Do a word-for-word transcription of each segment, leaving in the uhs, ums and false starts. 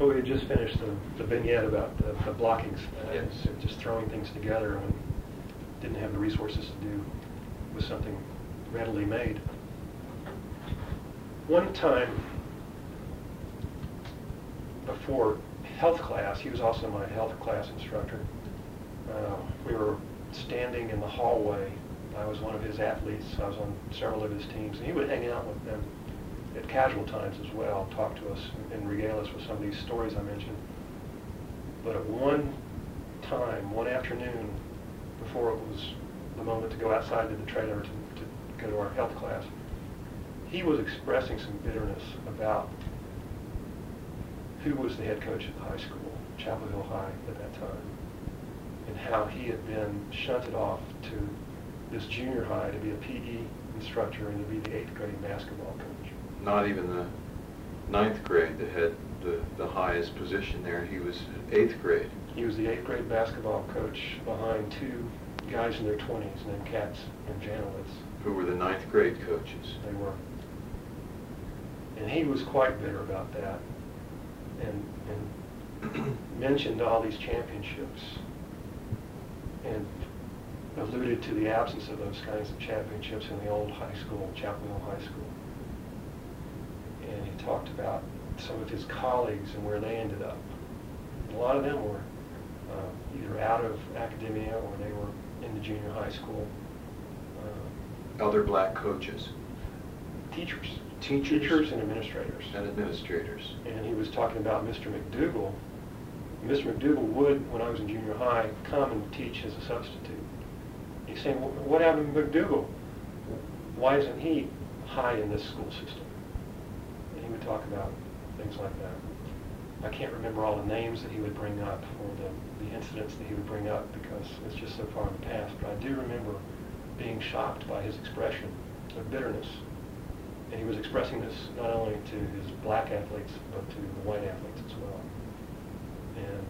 Well, we had just finished the, the vignette about the, the blocking, uh, Yes. so just throwing things together when didn't have the resources to do with something readily made. One time before health class, he was also my health class instructor. Uh, we were standing in the hallway. I was one of his athletes. I was on several of his teams, and he would hang out with them at casual times as well, talk to us and regale us with some of these stories I mentioned. But at one time, one afternoon, before it was the moment to go outside to the trailer to, to go to our health class, he was expressing some bitterness about who was the head coach at the high school, Chapel Hill High at that time, and how he had been shunted off to this junior high to be a P E instructor and to be the eighth grade basketball coach. Not even the ninth grade that had the, the highest position there. He was eighth grade. He was the eighth grade basketball coach behind two guys in their twenties named Katz and Janowitz. Who were the ninth grade coaches. They were. And he was quite bitter about that and, and mentioned all these championships and alluded to the absence of those kinds of championships in the old high school, Chapel Hill High School. And he talked about some of his colleagues and where they ended up. And a lot of them were uh, either out of academia or they were in the junior high school. Uh, Other black coaches. teachers. Teachers. Teachers and administrators. And administrators. And he was talking about Mister McDougal. Mister McDougal would, when I was in junior high, come and teach as a substitute. He's saying, well, what happened to McDougal? Why isn't he high in this school system? And he would talk about things like that. I can't remember all the names that he would bring up or the, the incidents that he would bring up because it's just so far in the past. But I do remember being shocked by his expression of bitterness. And he was expressing this not only to his black athletes, but to the white athletes as well. And,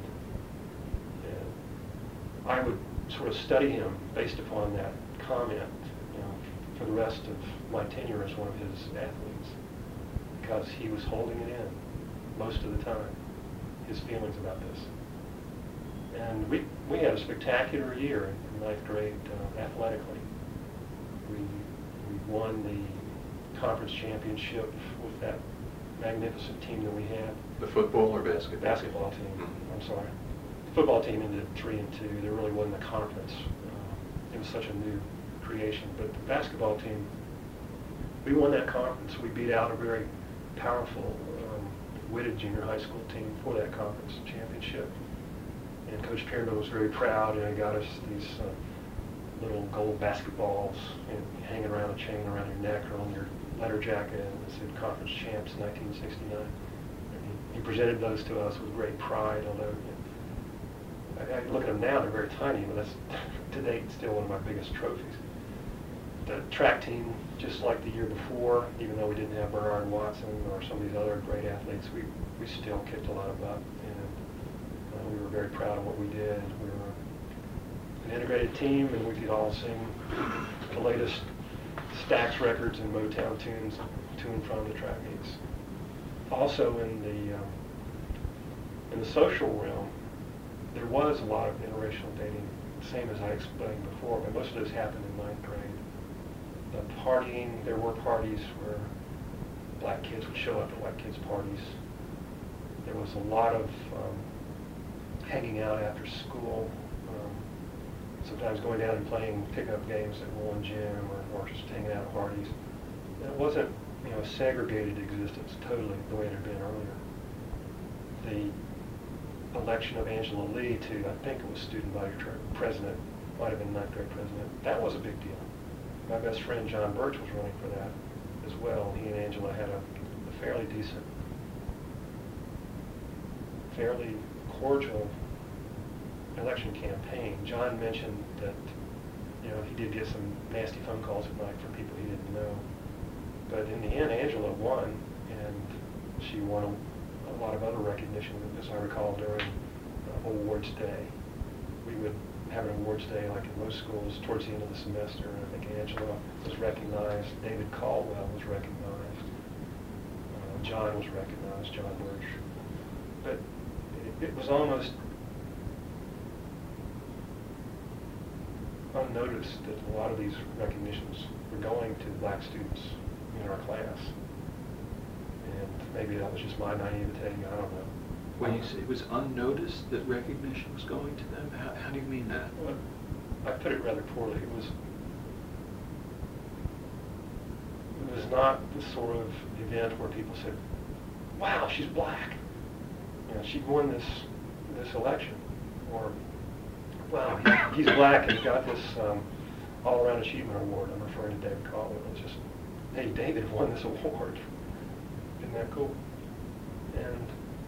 and I would sort of study him based upon that comment, you know, for the rest of my tenure as one of his athletes, because he was holding it in most of the time, his feelings about this. And we, we had a spectacular year in ninth grade uh, athletically. We, we won the conference championship with that magnificent team that we had. The football or basketball? Basketball team, mm-hmm. I'm sorry. The football team ended three and two. There really wasn't a conference. Uh, it was such a new creation. But the basketball team, we won that conference. We beat out a very powerful, um, witted junior high school team for that conference championship. And Coach Pyramid was very proud, and he got us these uh, little gold basketballs and hanging around a chain around your neck or on your letter jacket, and it said Conference Champs nineteen sixty-nine. And he, he presented those to us with great pride, although you know, I, I look at them now, they're very tiny, but that's to date still one of my biggest trophies. The track team, just like the year before, even though we didn't have Bernard Watson or some of these other great athletes, we, we still kicked a lot of butt, and uh, we were very proud of what we did. We were an integrated team, and we could all sing the latest Stax records and Motown tunes to and from the track meets. Also in the um, in the social realm, there was a lot of interracial dating, same as I explained before, but most of this happened in ninth grade. The partying, there were parties where black kids would show up at white kids' parties. There was a lot of um, hanging out after school. Um, sometimes going down and playing pickup games at one gym or, or just hanging out at parties. And it wasn't, you know, a segregated existence totally the way it had been earlier. The election of Angela Lee to, I think it was student body president, might have been ninth grade president, that was a big deal. My best friend John Birch was running for that as well. He and Angela had a, a fairly decent, fairly cordial election campaign. John mentioned that, you know, he did get some nasty phone calls at night from people he didn't know. But in the end, Angela won, and she won a, a lot of other recognition, as I recall, during uh, Awards Day. We would have an awards day like in most schools towards the end of the semester, and I think Angela was recognized, David Caldwell was recognized, uh, John was recognized, John Birch. but it, it was almost unnoticed that a lot of these recognitions were going to black students in our class. And maybe that was just my naivete, I don't know. When you say it was unnoticed that recognition was going to them, how, how do you mean that? Well, I put it rather poorly. It was it was not the sort of event where people said, "Wow, she's black. You know, she won this this election," or "Wow, he, he's black and he got this um, all-around achievement award." I'm referring to David Caldwell. It's just, "Hey, David won this award. Isn't that cool?" And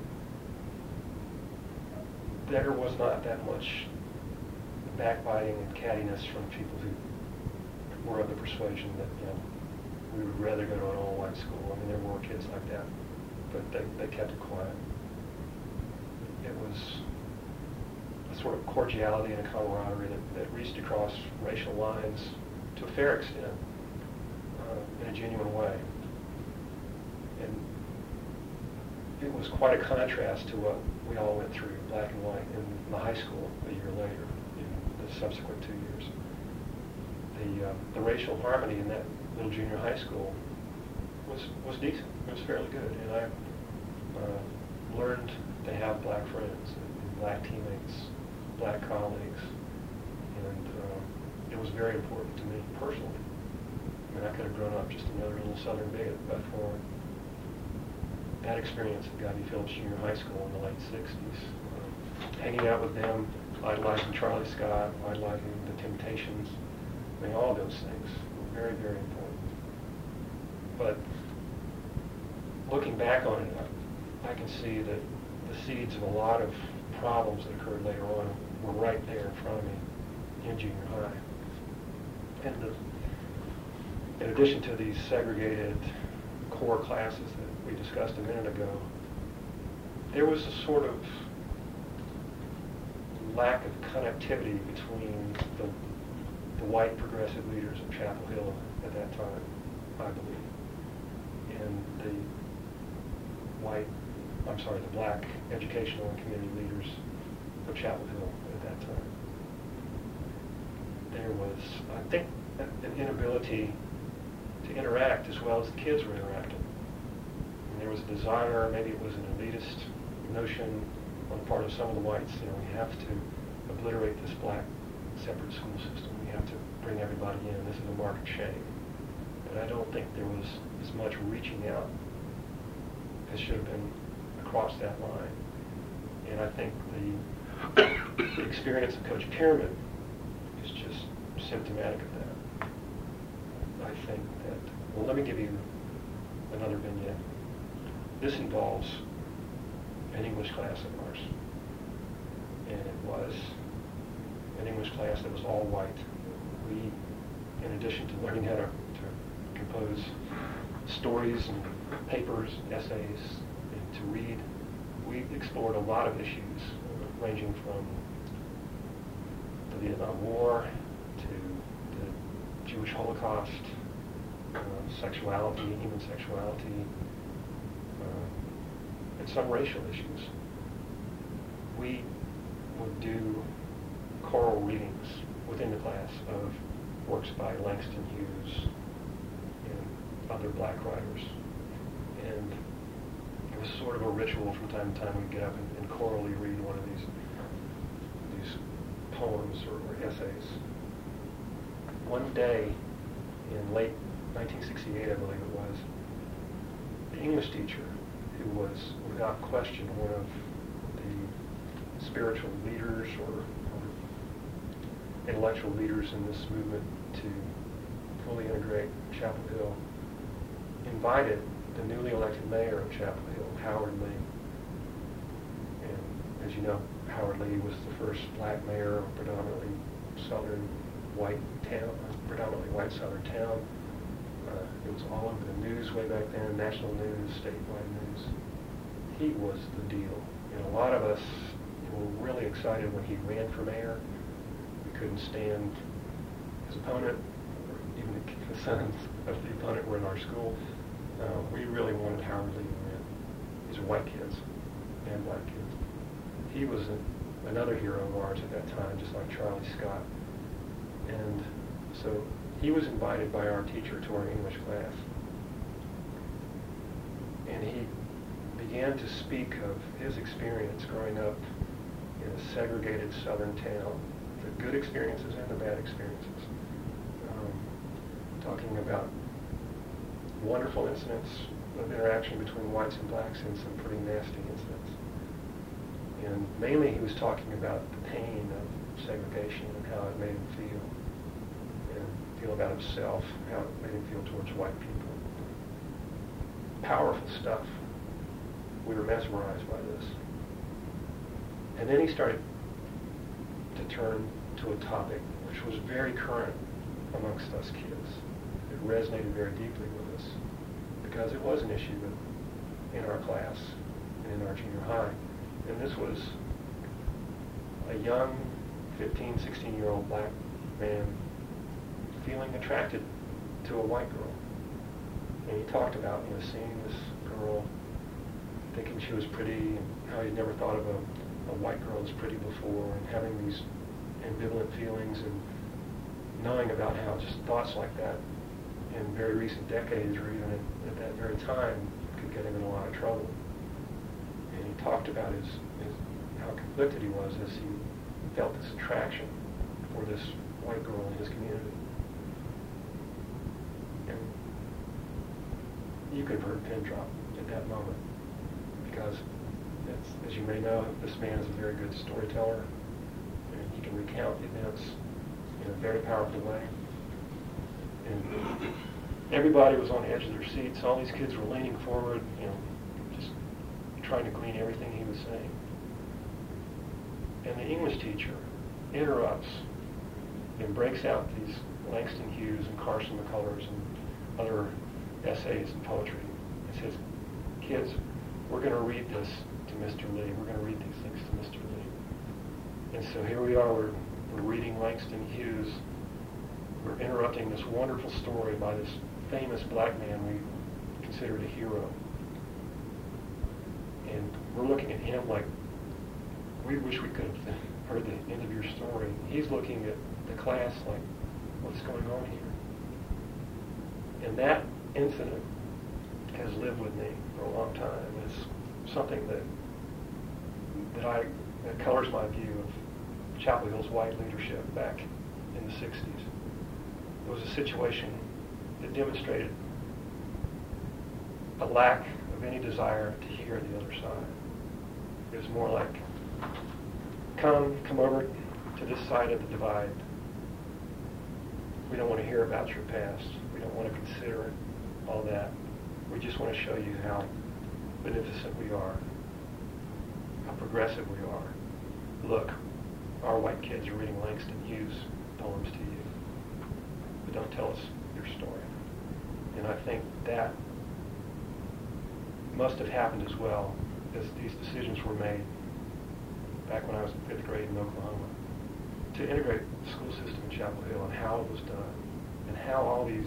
there was not that much backbiting and cattiness from people who were of the persuasion that, you know, we would rather go to an all-white school. I mean, there were kids like that, but they, they kept it quiet. It was a sort of cordiality and a camaraderie that, that reached across racial lines to a fair extent, uh, in a genuine way. And it was quite a contrast to what we all went through, black and white, in the high school a year later, in the subsequent two years. The, uh, the racial harmony in that little junior high school was, was decent. It was fairly good. And I uh, learned to have black friends, and black teammates, black colleagues. And uh, it was very important to me personally. I mean, I could have grown up just another little Southern bigot, but for that experience at Guy B. Phillips Junior High School in the late sixties. Uh, hanging out with them, idolizing Charlie Scott, idolizing the Temptations. I mean, all those things were very, very important. But looking back on it, I, I can see that the seeds of a lot of problems that occurred later on were right there in front of me in junior high. And the, in addition to these segregated core classes that we discussed a minute ago, there was a sort of lack of connectivity between the, the white progressive leaders of Chapel Hill at that time, I believe, and the white, I'm sorry, the black educational and community leaders of Chapel Hill at that time. There was, I think, an inability to interact as well as the kids were interacting. And there was a desire, maybe it was an elitist notion on the part of some of the whites, you know, we have to obliterate this black separate school system. We have to bring everybody in. This is a mark of shame. But I don't think there was as much reaching out as should have been across that line. And I think the, the experience of Coach Pyramid is just symptomatic of that. I think that, well, let me give you another vignette. This involves an English class of ours. And it was an English class that was all white. We, in addition to learning how to, to compose stories and papers, essays, and to read, we explored a lot of issues, uh, ranging from the Vietnam War to the Jewish Holocaust, uh, sexuality, human sexuality, uh, and some racial issues. We would do choral readings within the class of works by Langston Hughes and other black writers. And it was sort of a ritual from time to time. We'd get up and, and chorally read one of these these poems or, or essays. One day in late nineteen sixty-eight, I believe it was, the English teacher, who was without question one of the spiritual leaders or, or intellectual leaders in this movement to fully integrate Chapel Hill, invited the newly elected mayor of Chapel Hill, Howard Lee. And as you know, Howard Lee was the first black mayor of a predominantly southern white town, predominantly white southern town. Uh, it was all over the news way back then, national news, statewide news. He was the deal. And a lot of us were really excited when he ran for mayor. We couldn't stand his opponent, or even the, the sons of the opponent were in our school. Uh, we really wanted Howard Lee to win. These are white kids. and black kids. He was a, another hero of ours at that time, just like Charlie Scott. And so he was invited by our teacher to our English class. And he began to speak of his experience growing up in a segregated southern town, the good experiences and the bad experiences. Um, talking about wonderful incidents of interaction between whites and blacks and some pretty nasty incidents. And mainly he was talking about the pain of segregation and how it made him feel. And feel about himself, how it made him feel towards white people. Powerful stuff. We were mesmerized by this. And then he started to turn to a topic which was very current amongst us kids. It resonated very deeply with us because it was an issue in our class and in our junior high. And this was a young fifteen, sixteen-year-old black man feeling attracted to a white girl. And he talked about, you know, seeing this girl, thinking she was pretty, and how he'd never thought of a, a white girl as pretty before, and having these ambivalent feelings, and knowing about how just thoughts like that in very recent decades, or even at, at that very time, could get him in a lot of trouble. And he talked about his, his how conflicted he was as he felt this attraction for this white girl in his community. And you could have heard a pin drop at that moment, because it's, as you may know, this man is a very good storyteller, and he can recount events in a very powerful way. And everybody was on the edge of their seats. All these kids were leaning forward, you know, just trying to glean everything he was saying. And the English teacher interrupts and breaks out these Langston Hughes and Carson McCullers and other essays and poetry and says, kids, we're going to read this to Mister Lee. We're going to read these things to Mister Lee. And so here we are, we're, we're reading Langston Hughes. We're interrupting this wonderful story by this famous black man we considered a hero. And we're looking at him like, we wish we could have heard the end of your story. He's looking at the class like, what's going on here? And that incident has lived with me for a long time. It's something that that I that colors my view of Chapel Hill's white leadership back in the sixties. It was a situation that demonstrated a lack of any desire to hear the other side. It was more like, come, come over to this side of the divide. We don't want to hear about your past. We don't want to consider all that. We just want to show you how beneficent we are, how progressive we are. Look, our white kids are reading Langston Hughes poems to you, but don't tell us your story. And I think that must have happened as well as these decisions were made back when I was in fifth grade in Oklahoma to integrate the school system in Chapel Hill and how it was done and how all these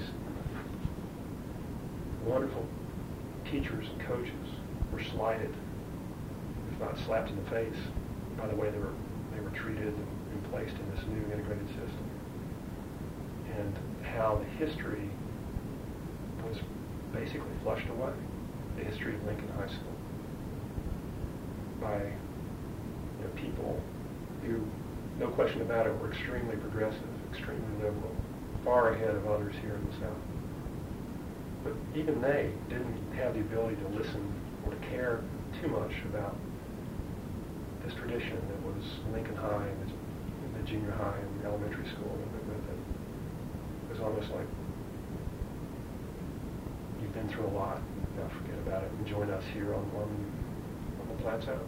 wonderful teachers and coaches were slighted, if not slapped in the face, by the way they were they were treated and placed in this new integrated system. And how the history was basically flushed away, the history of Lincoln High School, by you know, people who, no question about it, were extremely progressive, extremely liberal, far ahead of others here in the South. But even they didn't have the ability to listen or to care too much about this tradition that was Lincoln High and the, the junior high and the elementary school that went with it. It was almost like, you've been through a lot, now forget about it and join us here on, on, on the plateau.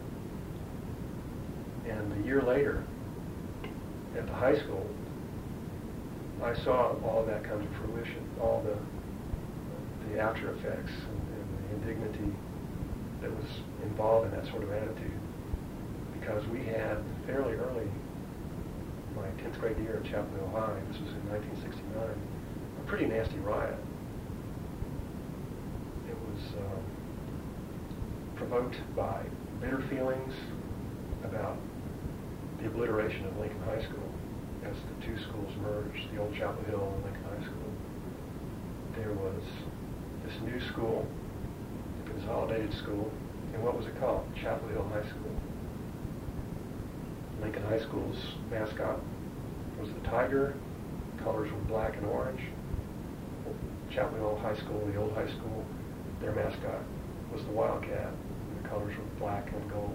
And a year later, at the high school, I saw all of that come to fruition, all the the after effects and, and the indignity that was involved in that sort of attitude. Because we had fairly early, my tenth grade year at Chapel Hill High, this was in nineteen sixty-nine, a pretty nasty riot. It was um, from provoked by bitter feelings about the obliteration of Lincoln High School as the two schools merged, the old Chapel Hill and Lincoln High School. There was this new school, the consolidated school, and what was it called? Chapel Hill High School. Lincoln High School's mascot was the tiger. Colors were black and orange. Chapel Hill High School, the old high school, their mascot was the wildcat. And the colors were black and gold.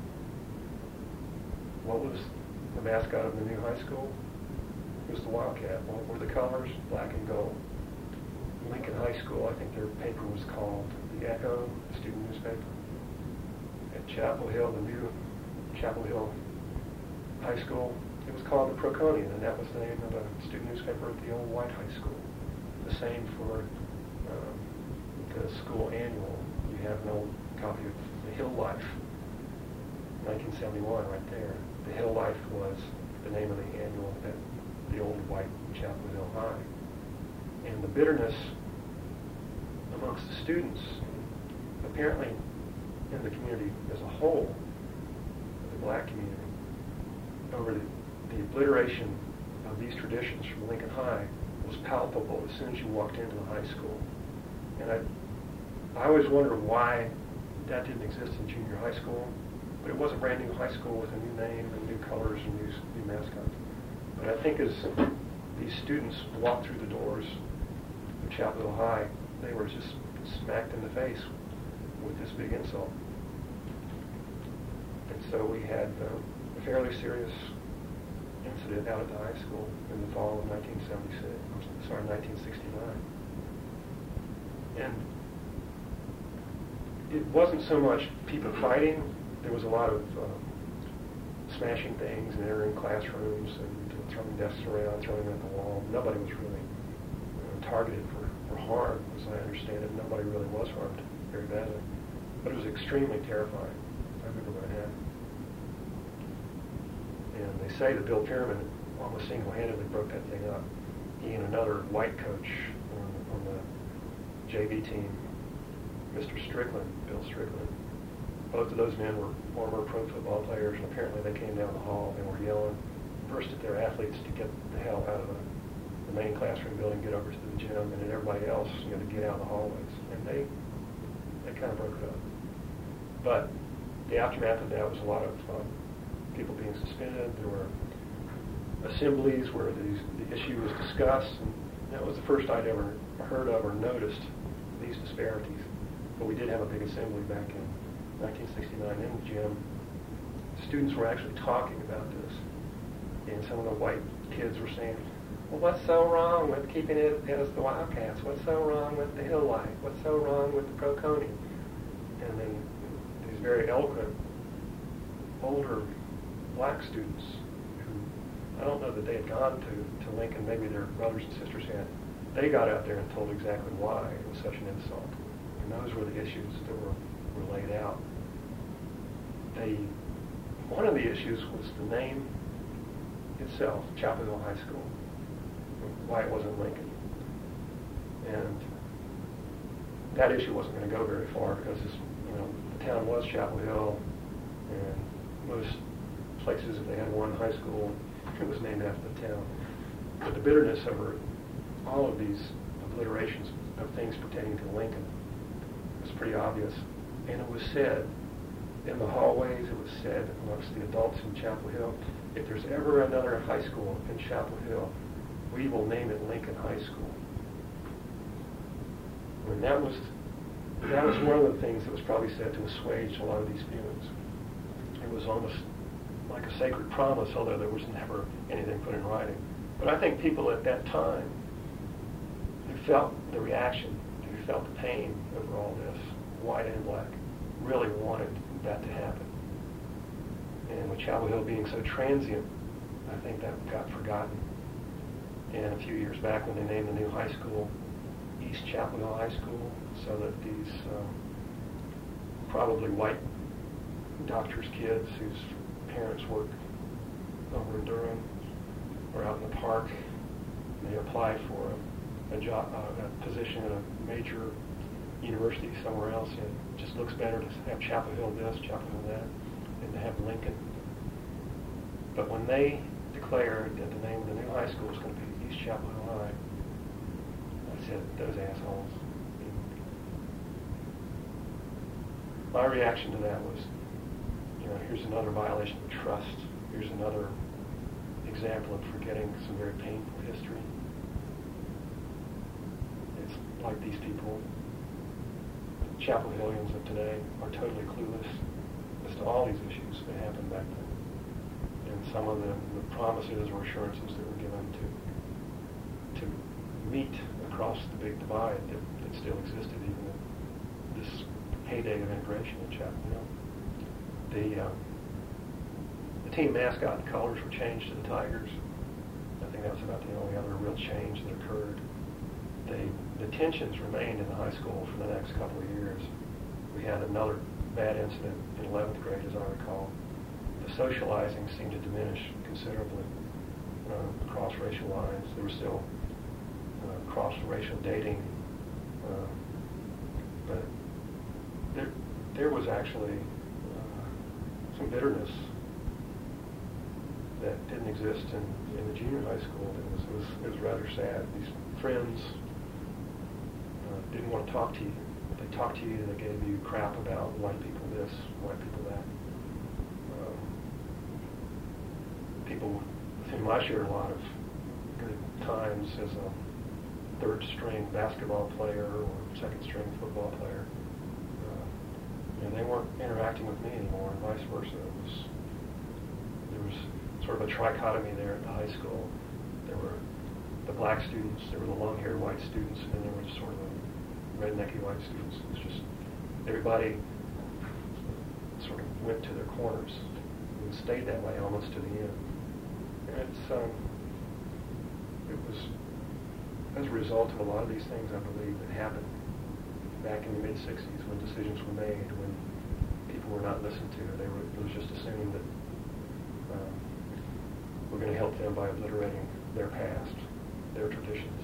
What was the mascot of the new high school? It was the wildcat. What were the colors? Black and gold. Lincoln High School, I think their paper was called the Echo, the student newspaper. At Chapel Hill, the new Chapel Hill High School, it was called the Proconian, and that was the name of the student newspaper at the old White High School. The same for um, the school annual. You have an old copy of the Hill Life, nineteen seventy-one, right there. The Hill Life was the name of the annual at the old White Chapel Hill High. And the bitterness amongst the students, apparently in the community as a whole, the black community, over the, the obliteration of these traditions from Lincoln High was palpable as soon as you walked into the high school. And I, I always wondered why that didn't exist in junior high school, but it was a brand new high school with a new name and new colors and new, new mascots. But I think as these students walked through the doors of Chapel Hill High, they were just smacked in the face with this big insult. And so we had um, a fairly serious incident out at the high school in the fall of nineteen seventy-six, sorry, nineteen sixty-nine. And it wasn't so much people fighting. There was a lot of um, smashing things and entering classrooms and uh, throwing desks around, throwing them at the wall. Nobody was really you know, targeted for, for harm, as I understand it. Nobody really was harmed very badly. But it was extremely terrifying. I remember when it happened. And they say that Bill Pierman almost single-handedly broke that thing up. He and another white coach on, on the J V team, Mister Strickland, Bill Strickland, both of those men were former pro football players, and apparently they came down the hall and were yelling first at their athletes to get the hell out of the, the main classroom building, get over to the gym, and then everybody else, you know, to get out of the hallways. And they they kind of broke it up. But the aftermath of that was a lot of um, people being suspended. There were assemblies where these, the issue was discussed, and that was the first I'd ever heard of or noticed these disparities. But we did have a big assembly back in nineteen sixty-nine in the gym. Students were actually talking about this, and some of the white kids were saying, well, what's so wrong with keeping it as the Wildcats? What's so wrong with the Hill Life? What's so wrong with the Proconian? And then these very eloquent, older black students who, I don't know that they had gone to, to Lincoln, maybe their brothers and sisters had, they got out there and told exactly why it was such an insult. And those were the issues that were, were laid out. They, one of the issues was the name itself, Chapel Hill High School, why it wasn't Lincoln. And that issue wasn't going to go very far because this, you know, the town was Chapel Hill, and most places, if they had one high school, it was named after the town. But the bitterness over all of these obliterations of things pertaining to Lincoln was pretty obvious. And it was said in the hallways, it was said amongst the adults in Chapel Hill, if there's ever another high school in Chapel Hill, we will name it Lincoln High School. And that was, that was one of the things that was probably said to assuage a lot of these feelings. It was almost like a sacred promise, although there was never anything put in writing. But I think people at that time who felt the reaction, who felt the pain over all this, white and black, really wanted that to happen. And with Chapel Hill being so transient, I think that got forgotten. And a few years back when they named the new high school East Chapel Hill High School, so that these um, probably white doctors' kids whose parents work over in Durham or out in the park, they applied for a, a job, uh, a position at a major university somewhere else, and it just looks better to have Chapel Hill this, Chapel Hill that, than to have Lincoln. But when they declared that the name of the new high school was going to be East Chapel Hill High, I said, those assholes. My reaction to that was, you know, here's another violation of trust. Here's another example of forgetting some very painful history. It's like these people, Chapel Hillians of today, are totally clueless as to all these issues that happened back then. And some of the, the promises or assurances that were given to to meet across the big divide that, that still existed even in this heyday of integration in Chapel Hill. The, uh, the team mascot and colors were changed to the Tigers. I think that was about the only other real change that occurred. The, the tensions remained in the high school for the next couple of years. We had another bad incident in eleventh grade, as I recall. The socializing seemed to diminish considerably uh, across racial lines. There was still uh, cross-racial dating, uh, but there, there was actually uh, some bitterness that didn't exist in, in the junior high school. It was, it was, it was rather sad. These friends uh, didn't want to talk to you. If they talked to you, they gave you crap about white people this, white people that. Um, people with whom I shared a lot of good times as a third string basketball player or second string football player, uh, and they weren't interacting with me anymore, and vice versa. It was, there was sort of a trichotomy there at the high school. There were the black students, there were the long-haired white students, and then there was sort of the rednecky white students. It was just everybody sort of went to their corners and stayed that way almost to the end. And it's um, it was as a result of a lot of these things, I believe, that happened back in the mid sixties when decisions were made, when people were not listened to. They were, it was just assumed that um, we're going to help them by obliterating their past, their traditions.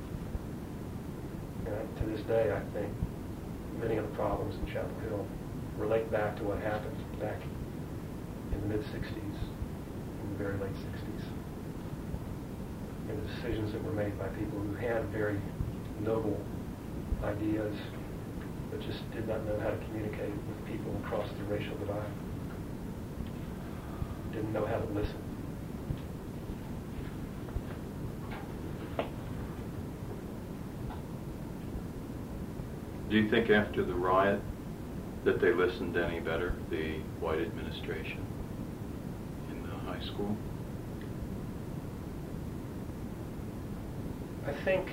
And to this day, I think many of the problems in Chapel Hill relate back to what happened back in the mid sixties, in the very late sixties. And the decisions that were made by people who had very noble ideas, but just did not know how to communicate with people across the racial divide. Didn't know how to listen. Do you think after the riot that they listened any better, the white administration in the high school? I think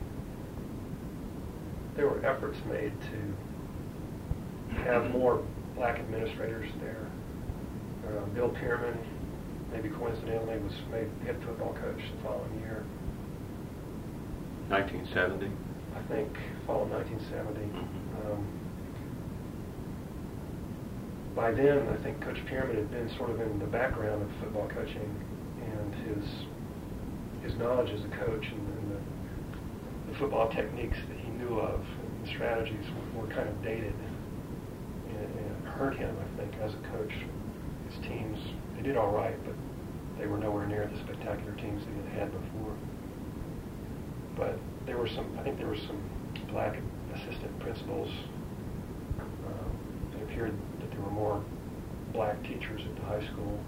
there were efforts made to have more black administrators there. Uh, Bill Pierman, maybe coincidentally, was made head football coach the following year. nineteen seventy? I think, fall of nineteen seventy. Mm-hmm. Um, by then, I think Coach Pierman had been sort of in the background of football coaching, and his his knowledge as a coach and, and the, the football techniques that he knew of and the strategies were, were kind of dated, and, and it hurt him, I think, as a coach. His teams, they did all right, but they were nowhere near the spectacular teams that he had had before. But there were some, I think there were some black assistant principals. Um, it appeared that there were more black teachers at the high school.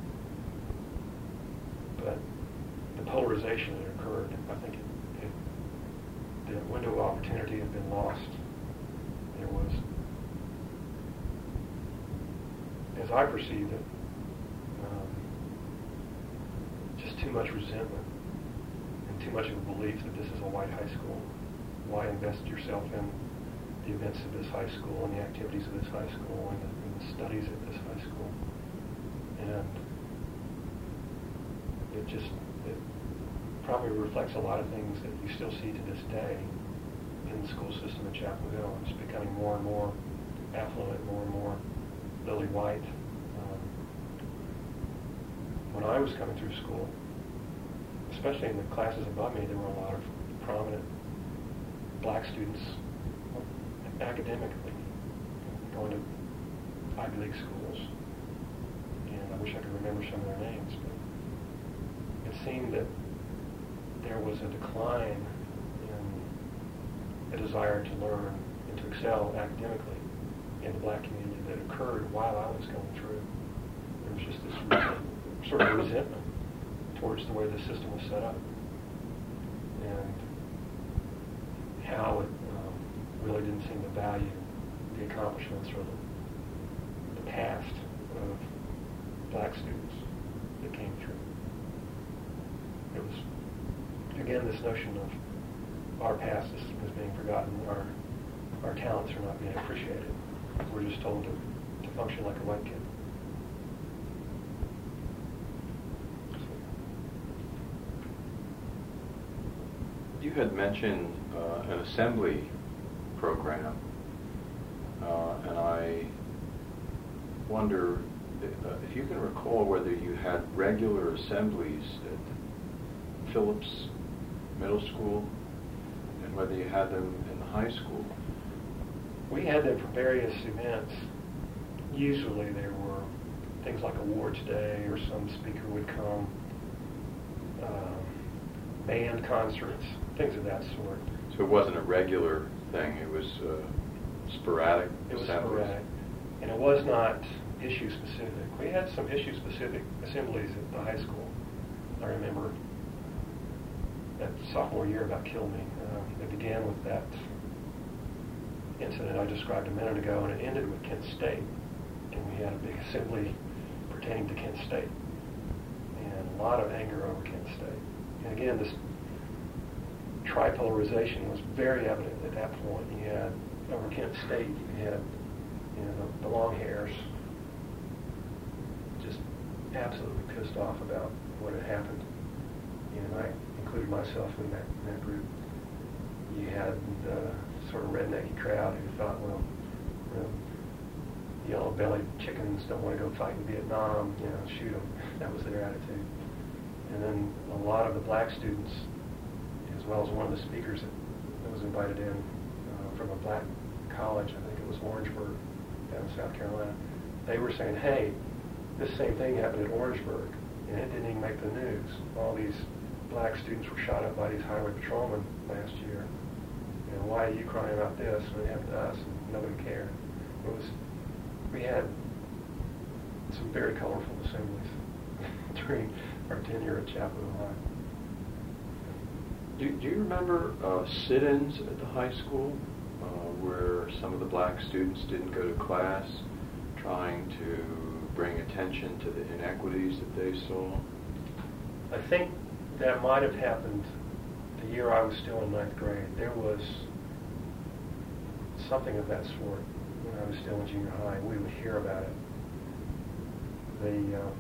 But the polarization that occurred, I think it, it, the window of opportunity had been lost. There was, as I perceived it, um, just too much resentment and too much of a belief that this is a white high school. Why invest yourself in the events of this high school and the activities of this high school and the, and the studies at this high school? And it just, it probably reflects a lot of things that you still see to this day in the school system at Chapel Hill. It's becoming more and more affluent, more and more lily white. Um, when I was coming through school, especially in the classes above me, there were a lot of prominent black students, academically, going to Ivy League schools, and I wish I could remember some of their names, but it seemed that there was a decline in a desire to learn and to excel academically in the black community that occurred while I was going through. There was just this sort of resentment towards the way the system was set up and how it um, really didn't seem to value the accomplishments or the, the past of black students that came through. It was, again, this notion of our past is, is being forgotten, our, our talents are not being appreciated. We're just told to, to function like a white kid. You had mentioned uh, an assembly program, uh, and I wonder if, uh, if you can recall whether you had regular assemblies at Phillips Middle School and whether you had them in the high school. We had them for various events. Usually there were things like awards day or some speaker would come, um, band concerts, things of that sort. So it wasn't a regular thing, it was uh, sporadic It was assemblies. sporadic. And it was not issue specific. We had some issue specific assemblies at the high school. I remember that sophomore year about killed me. Um, it began with that incident I described a minute ago, and it ended with Kent State. And we had a big assembly pertaining to Kent State. And a lot of anger over Kent State. And again, this tripolarization was very evident at that point. You had, over Kent State, you had you know, the, the long hairs just absolutely pissed off about what had happened. And I included myself in that, in that group. You had the sort of rednecky crowd who thought, well, you know, yellow-bellied chickens don't want to go fight in Vietnam, you know, shoot them. That was their attitude. And then a lot of the black students, as well as one of the speakers that, that was invited in uh, from a black college, I think it was Orangeburg, down in South Carolina, they were saying, hey, this same thing happened at Orangeburg, and it didn't even make the news. All these black students were shot up by these highway patrolmen last year. You know, why are you crying about this when it happened to us and nobody cared? It was, we had some very colorful assemblies during our tenure at Chapel Hill High. Do, do you remember uh, sit-ins at the high school uh, where some of the black students didn't go to class, trying to bring attention to the inequities that they saw? I think that might have happened the year I was still in ninth grade. There was something of that sort when I was still in junior high. We would hear about it. The um,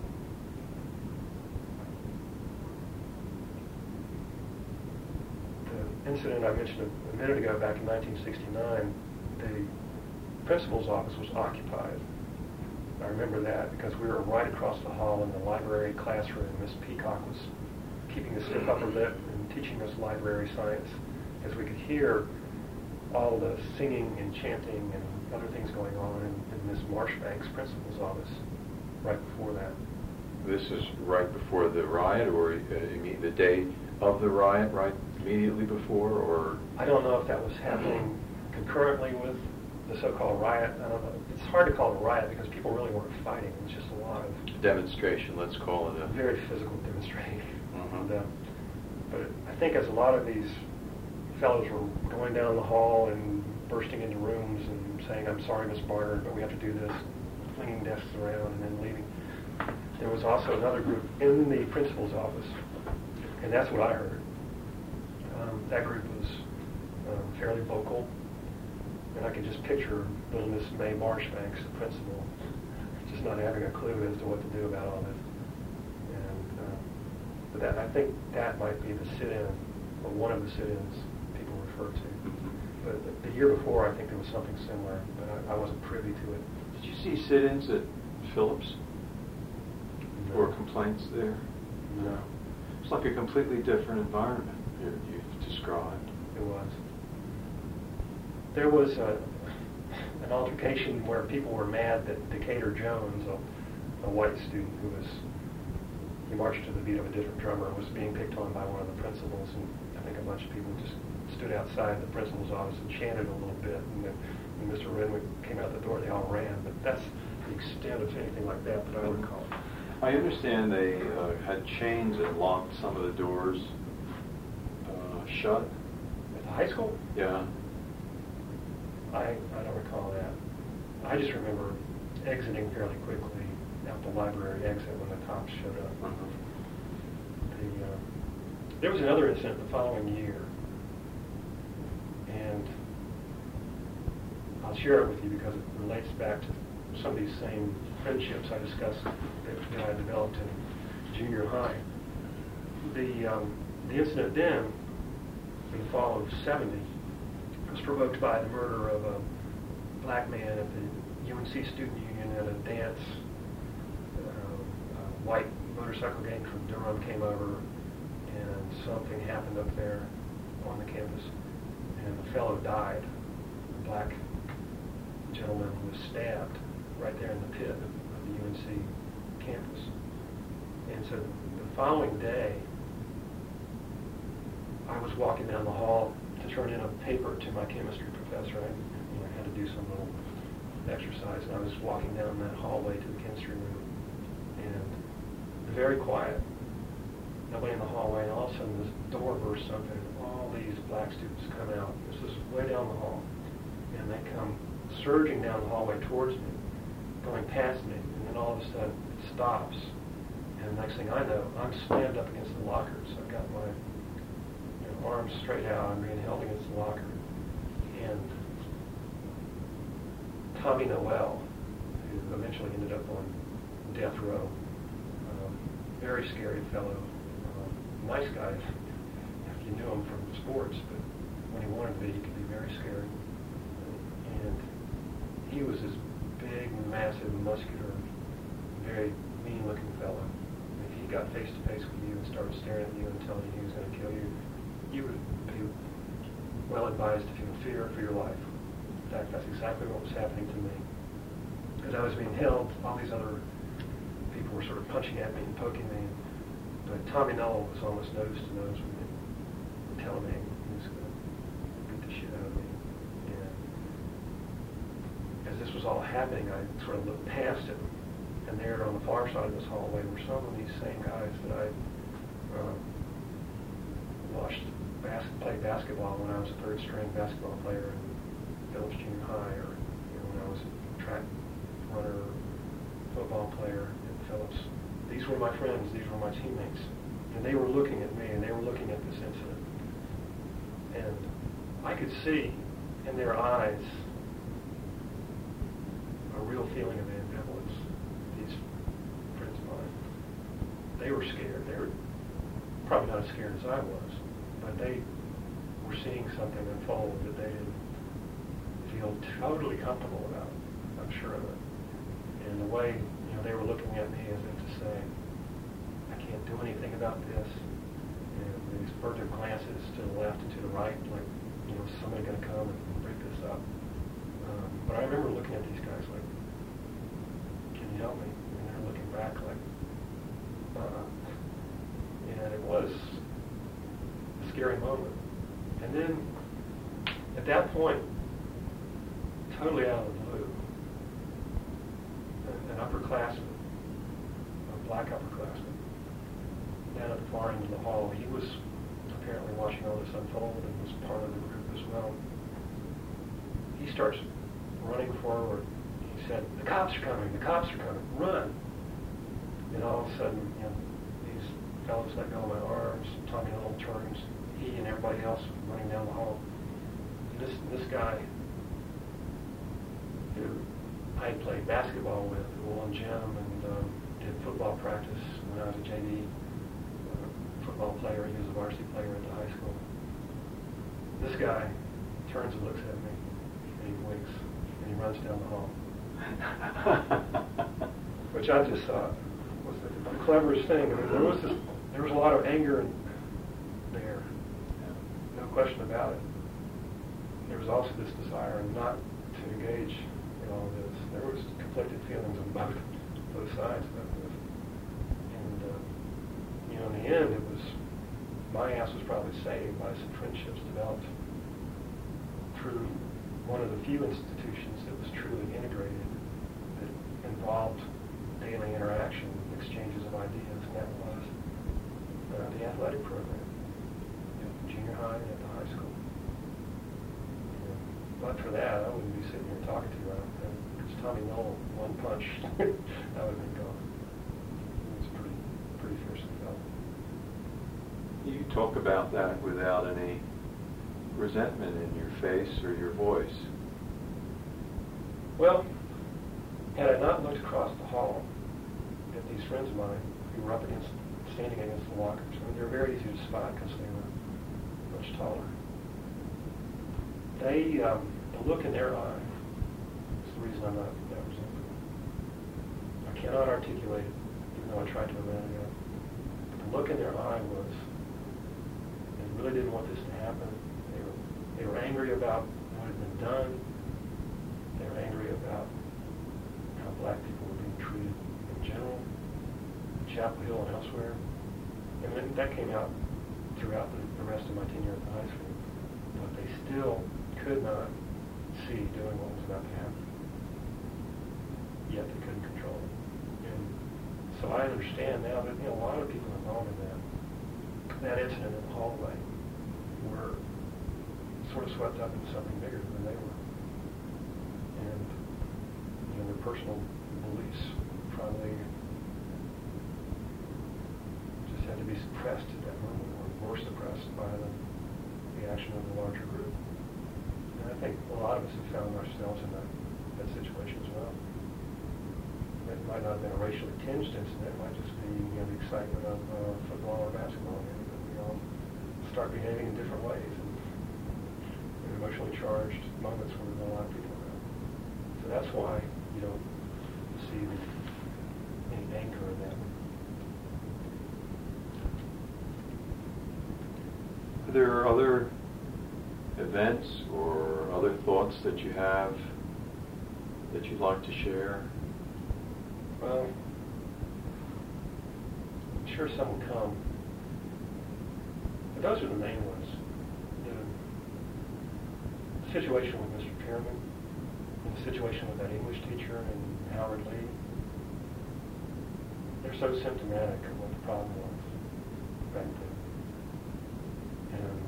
the incident I mentioned a, a minute ago, back in nineteen sixty-nine, the principal's office was occupied. I remember that because we were right across the hall in the library classroom. Miss Peacock was keeping a stiff upper lip and teaching us library science, as we could hear all the singing and chanting and other things going on in, in Miss Marshbank's principal's office right before that. This is right before the riot, or uh, you mean the day of the riot, right immediately before, or? I don't know if that was happening concurrently with the so-called riot. I don't know. It's hard to call it a riot because people really weren't fighting. It was just a lot of Demonstration, let's call it a... very physical demonstration. Uh-huh. And, uh, but I think as a lot of these fellows were going down the hall and bursting into rooms and saying, I'm sorry, Miss Barnard, but we have to do this, flinging desks around and then leaving, there was also another group in the principal's office, and that's what I heard. Um, that group was um, fairly vocal, and I could just picture little Miss May Marshbanks, the principal, just not having a clue as to what to do about all this. And uh, but that, I think that might be the sit-in, or one of the sit-ins people refer to. But the, the year before, I think there was something similar, but I, I wasn't privy to it. Did you see sit-ins at Phillips? No. Or complaints there? No. It's like a completely different environment you, you've described. It was. there was a, an altercation where people were mad that Decatur Jones, a, a white student who was, he marched to the beat of a different drummer, was being picked on by one of the principals, and I think a bunch of people just stood outside the principal's office and chanted a little bit, and then when Mister Renwick came out the door, they all ran, but that's the extent of anything like that that I would recall. I understand they uh, had chains that locked some of the doors uh, shut. At the high school? Yeah. I, I don't recall that. I just remember exiting fairly quickly out the library exit when the cops showed up. Uh-huh. The, uh, there was another incident the following year, and I'll share it with you because it relates back to some of these same friendships I discussed that, that I developed in junior high. The, um, the incident then, in the fall of seventy, was provoked by the murder of a black man at the U N C Student Union at a dance. Uh, a white motorcycle gang from Durham came over, and something happened up there on the campus, and the fellow died. A black gentleman was stabbed right there in the pit of the U N C campus. And so the following day, I was walking down the hall to turn in a paper to my chemistry professor. I, you know, had to do some little exercise, and I was walking down that hallway to the chemistry room, and very quiet. Nobody in the hallway, and all of a sudden this door bursts open, and all these black students come out. This is way down the hall, and they come surging down the hallway towards me, going past me, and then all of a sudden it stops. And the next thing I know, I'm slammed up against the lockers. I've got my you know, arms straight out. I'm being held against the locker. And Tommy Noel, who eventually ended up on death row, um, very scary fellow, um, nice guy if you knew him from sports, but when he wanted to be, he could be very scary. And he was this big, massive, muscular, very mean-looking fellow. If he got face-to-face with you and started staring at you and telling you he was going to kill you, you would be well advised to feel fear for your life. In fact, that's exactly what was happening to me. As I was being held, all these other people were sort of punching at me and poking me. But Tommy Noel was almost nose to nose with me, telling me he was going to beat the shit out of me. And as this was all happening, I sort of looked past him, and there on the far side of this hallway were some of these same guys that I uh, watched bas play basketball when I was a third-string basketball player in Phillips Junior High, or you know, when I was a track runner, football player at Phillips. These were my friends. These were my teammates, and they were looking at me, and they were looking at this incident, and I could see in their eyes a real feeling of ambivalence. These friends of mine, they were scared. They were probably not as scared as I was, but they were seeing something unfold that they didn't feel totally comfortable about. I'm sure of it. And the way you know they were looking at me as if to say, "I can't do anything about this." And these furtive glances to the left and to the right, like you know somebody going to come and break this up. Um, but I remember looking at these guys like, "Can you help me?" And they're looking back like, uh-uh. And it was a scary moment. And then, at that point, totally out of the blue, an upperclassman, a black upperclassman, down at the far end of the hall, he was apparently watching all this unfold and was part of the group as well. He starts running forward. He said, "The cops are coming, the cops are coming, run." And all of a sudden, you know, these fellows let go of my arms. Tommy Noel turns, he and everybody else running down the hall. And this, this guy, who I had played basketball with at the Woolen Gym and um, did football practice when I was a J V uh, football player. He was a varsity player at the high school. This guy turns and looks at me, and he winks, and he runs down the hall. Which I just thought was the, the cleverest thing. I mean, there was this, there was a lot of anger in there, no question about it. there was also this desire not to engage in all of this. There was conflicted feelings on both both sides about this. And uh, you know, in the end, it was my ass was probably saved by some friendships developed through one of the few institutions that was truly integrated, that involved daily interaction, exchanges of ideas, and that was uh, the athletic program at junior high and at the high school. And but for that, I wouldn't be sitting here talking to you right now. Because Tommy Knoll, one punch, I would have been gone. It was pretty, pretty fiercely felt. You talk about that without any resentment in your face or your voice. Well, had I not looked across the hall at these friends of mine who were up against, standing against the lockers, I mean, they were very easy to spot because they were much taller. They, um, the look in their eye is the reason I'm not that resentful. I cannot articulate it, even though I tried to a minute ago. But the look in their eye was, they really didn't want this to happen. They were, they were angry about what had been done. They were angry about how black people were being treated in general, in Chapel Hill and elsewhere. And then that came out throughout the, the rest of my tenure at the high school. But they still could not see doing what was about to happen. Yet they couldn't control it. And so I understand now that, you know, a lot of people involved in that, that incident in the hallway were sort of swept up into something bigger than they were. And, you know, their personal beliefs probably just had to be suppressed at that moment, or more suppressed by the, the action of the larger group. And I think a lot of us have found ourselves in that, that situation as well. It might not have been a racially tinged incident. It might just be, you know, the excitement of uh, football or basketball. Maybe, but we all start behaving in different ways, and, and emotionally charged moments when there's a lot of people around. So that's why you don't see the, any anger in that. Are there other events or other thoughts that you have that you'd like to share? Well, I'm sure some will come. But those are the main ones. The situation with Mister Pierman, and the situation with that English teacher and Howard Lee, they're so symptomatic of what the problem was back then. And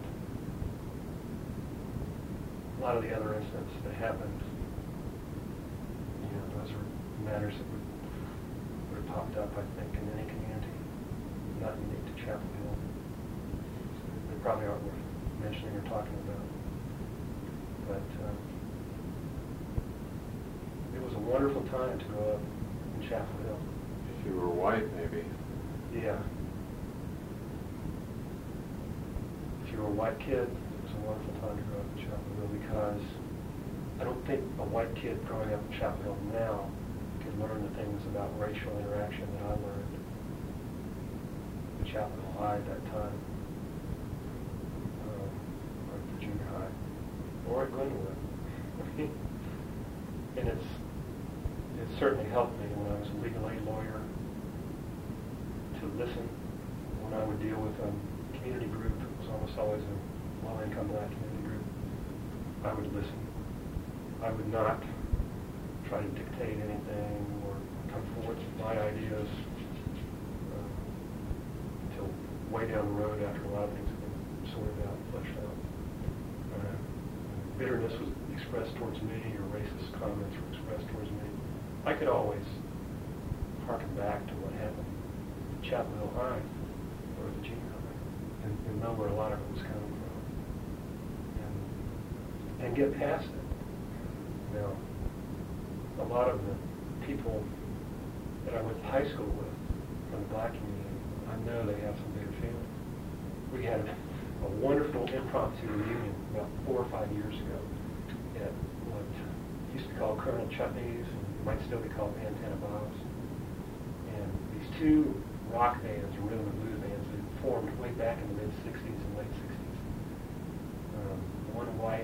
a lot of the other incidents that happened, you know, those are matters that would popped up, I think, in any community, not unique to Chapel Hill. So they probably aren't worth mentioning or talking about. But uh, it was a wonderful time to grow up in Chapel Hill. If you were white, maybe. Yeah. If you were a white kid, it was a wonderful time to grow up in Chapel Hill, because I don't think a white kid growing up in Chapel Hill now could learn the things about racial interaction that I learned in Chapel Hill High at that time, um, or at the junior high, or at Glenwood. And it's it certainly helped me when I was a legal aid lawyer to listen. When I would deal with a community group, it was almost always a low-income black community group, I would listen. I would not try to dictate anything or come forward with my ideas uh, until way down the road, after a lot of things have been sorted out and fleshed out. Uh, bitterness was expressed towards me, or racist comments were expressed towards me. I could always harken back to what happened at Chapel Hill High or the junior high, and, and know where a lot of it was coming from, and, and get past it. Now, a lot of the people that I went to high school with from the black community, I know they have some big feelings. We had a, a wonderful impromptu reunion about four or five years ago at what used to be called Colonel Chutney's, and might still be called Pantana Bob's. And these two rock bands, or rhythm and blues bands, that formed way back in the mid sixties and late sixties. Um, one white and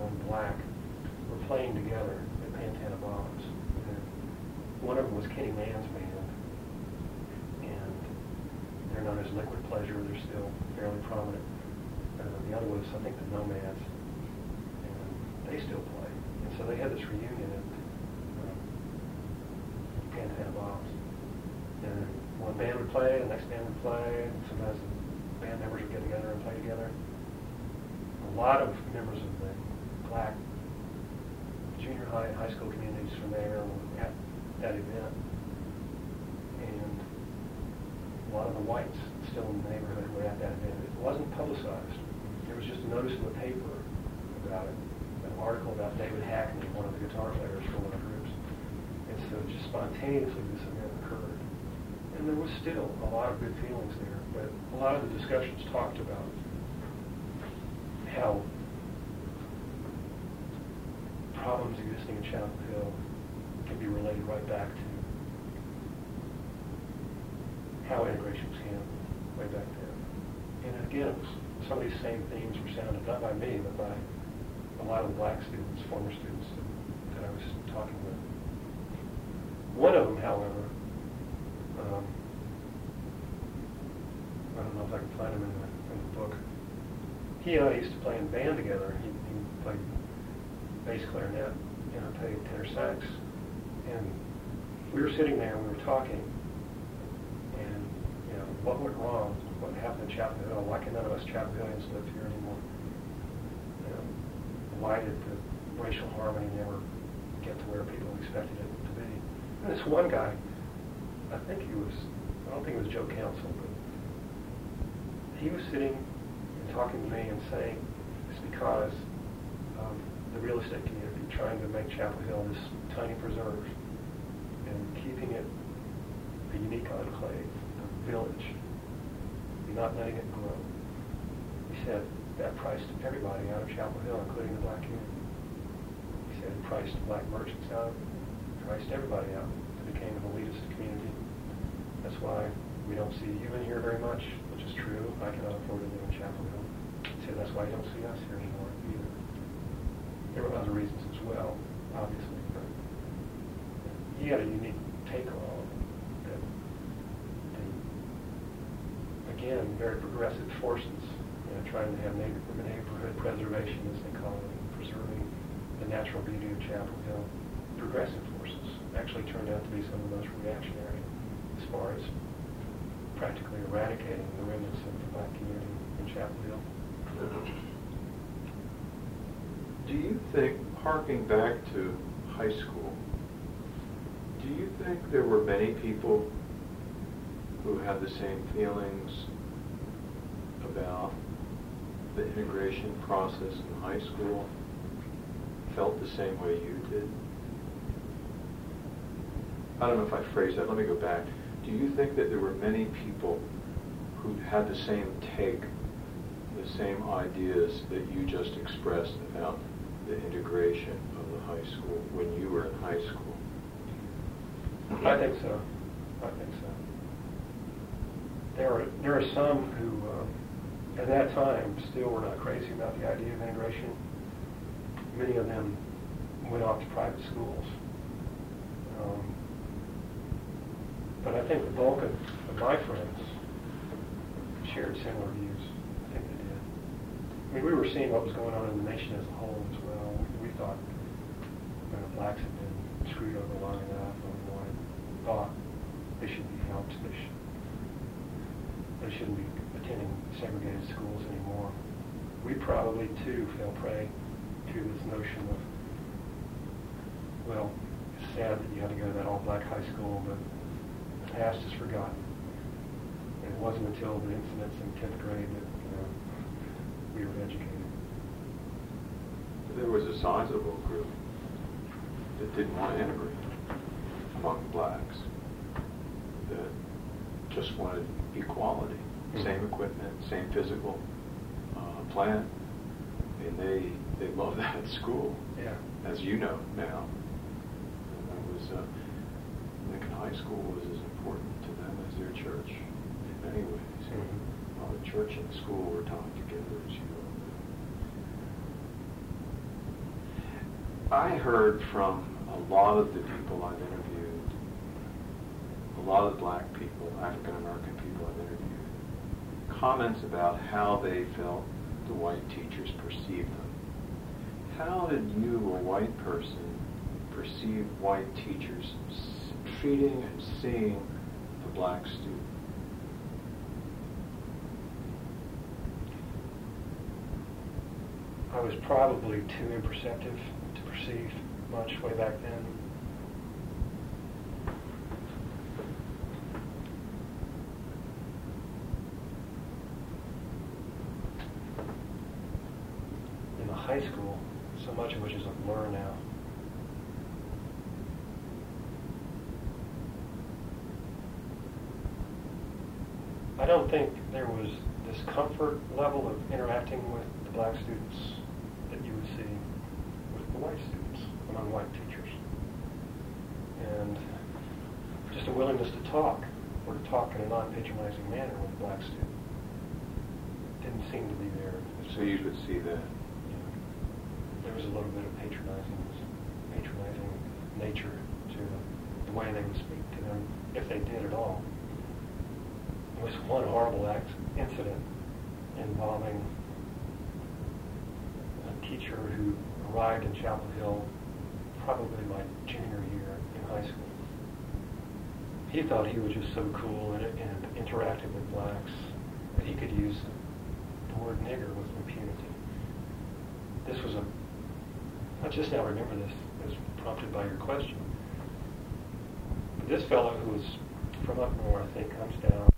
one black, were playing together at Pantana Bottoms. And one of them was Kenny Mann's band, and they're known as Liquid Pleasure. They're still fairly prominent. Uh, the other was, I think, the Nomads, and they still play. And so they had this reunion at um, Pantana Bottoms. And one band would play, the next band would play, and sometimes the band members would get together and play together. A lot of members of the black junior high and high school communities from there were at that event. And a lot of the whites still in the neighborhood were at that event. It wasn't publicized. There was just a notice in the paper about it, an article about David Hackney, one of the guitar players for one of the groups. And so just spontaneously this event occurred. And there was still a lot of good feelings there, but a lot of the discussions talked about how problems existing in Chapel Hill can be related right back to how integration was handled way back then. And again, it was, some of these same themes were sounded not by me, but by a lot of the black students, former students that, that I was talking with. One of them, however, um, I don't know if I can find him in the, in the book. He and I used to play in band together. He, he played bass clarinet, and I played tenor sax. And we were sitting there and we were talking, and you know, what went wrong? What happened in Chapel Hill? Why can none of us Chapel Hillians live here anymore? You know, why did the racial harmony never get to where people expected it to be? And this one guy, I think he was, I don't think it was Joe Council, but he was sitting and talking to me and saying it's because of the real estate community trying to make Chapel Hill this tiny preserve and keeping it a unique enclave, a village, and not letting it grow. He said that priced everybody out of Chapel Hill, including the black community. He said it priced black merchants out, priced everybody out. It became an elitist community. That's why we don't see you in here very much, which is true. I cannot afford to live in Chapel Hill. So that's why you don't see us here anymore either. There were other reasons as well, obviously, but he had a unique take on all of it. That the, again, very progressive forces, you know, trying to have neighborhood, neighborhood preservation, as they call it, preserving the natural beauty of Chapel Hill. Progressive forces actually turned out to be some of the most reactionary as far as practically eradicating the remnants of the black community in Chapel Hill. Do you think, harking back to high school, do you think there were many people who had the same feelings about the integration process in high school, felt the same way you did? I don't know if I phrased that. Let me go back. Do you think that there were many people who had the same take, the same ideas that you just expressed about the integration of the high school when you were in high school? I think so. I think so. There are there are some who, uh, at that time, still were not crazy about the idea of integration. Many of them went off to private schools. Um, But I think the bulk of, of my friends shared similar views. I think they did. I mean, we were seeing what was going on in the nation as a whole as well. We thought you know, blacks had been screwed over long enough, and we wanted, thought they should be helped. They, should, they shouldn't be attending segregated schools anymore. We probably, too, fell prey to this notion of, well, it's sad that you had to go to that all-black high school, but the past is forgotten. And it wasn't until the incidents in tenth grade that you know, we were educated. There was a sizable group that didn't want to integrate among blacks, that just wanted equality, mm-hmm. same equipment, same physical uh, plant, and they they loved that at school, yeah. as you know now. And that was uh, Lincoln High School was as important to them as their church in many ways. Mm-hmm. Well, the church and the school were tied together, as you know. I heard from a lot of the people I've interviewed, a lot of the black people, African American people I've interviewed, comments about how they felt the white teachers perceived them. How did you, a white person, perceive white teachers treating and seeing the black student? I was probably too imperceptive to perceive much way back then. In the high school, so much of which is a blur now. I don't think there was this comfort level of interacting with the black students that you would see with the white students, among white teachers. And just a willingness to talk, or to talk in a non-patronizing manner with a black student, didn't seem to be there. So you could see that. Yeah. There was a little bit of patronizing, patronizing nature to the way they would speak to them, if they did at all. There was one horrible act, incident involving a teacher who arrived in Chapel Hill probably my junior year in high school. He thought he was just so cool and, and interactive with blacks that he could use the word nigger with impunity. This was a, I just now remember this, it was prompted by your question. But this fellow who was from up north, I think, comes down